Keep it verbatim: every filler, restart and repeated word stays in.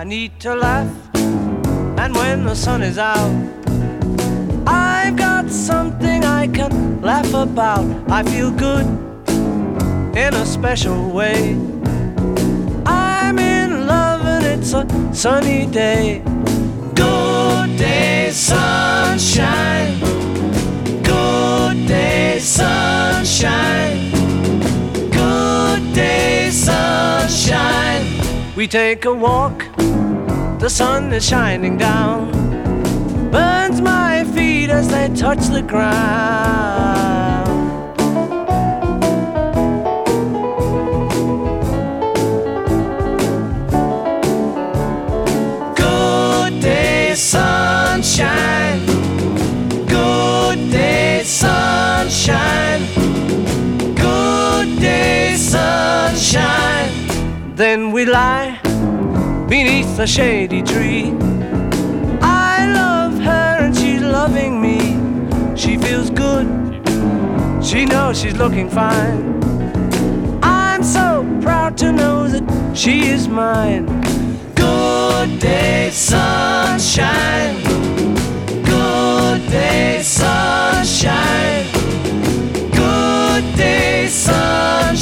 I need to laugh, and when the sun is out, I've got something I can laugh about. I feel good in a special way. I'm in love and it's a sunny day. Good day, sunshine. Good day, sunshine. Good day, sunshine. We take a walk, the sun is shining down, burns my feet as they touch the ground. Good day, sunshine. Good day, sunshine. Good day, sunshine. Then we lie beneath a shady tree. I love her and she's loving me. She feels good, she knows she's looking fine. I'm so proud to know that she is mine. Good day, sunshine. Good day, sunshine. Good day, sunshine.